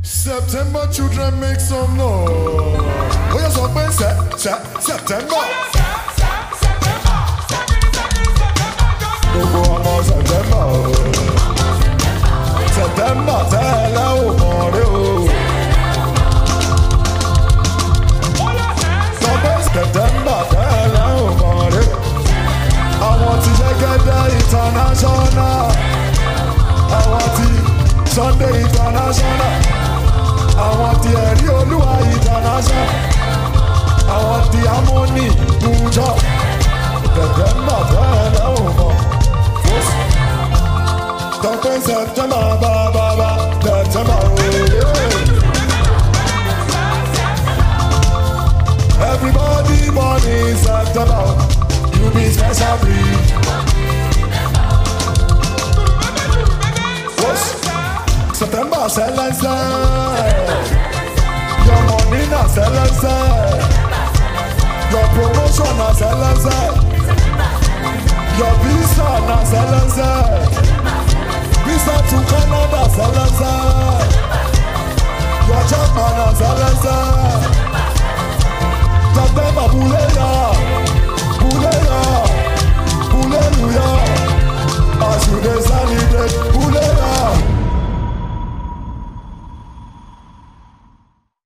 September children make some noise. Oh yes, open September. Gbogbo ọmọ September o. September tẹ́lẹ̀ ò mọ̀ rí o. Sọ́bẹ̀ September tẹ́lẹ̀ ò mọ̀ rí. Àwọn ti Jẹ́gẹ́dẹ́ international. Àwọn ti Sunday international. Àwọn ti Ẹ̀rí Olúwa international. Àwọn ti Harmony Kújọ. September tẹ́lẹ̀ ò mọ̀. Don't think September, September, oh yeah. Everybody born in September, you be special breed. September, silence. Your money na silence. Your promotion na silence. Your visa na silence. Visa to Canada, Salazar. Your Japan, Salazar. September, Buleya.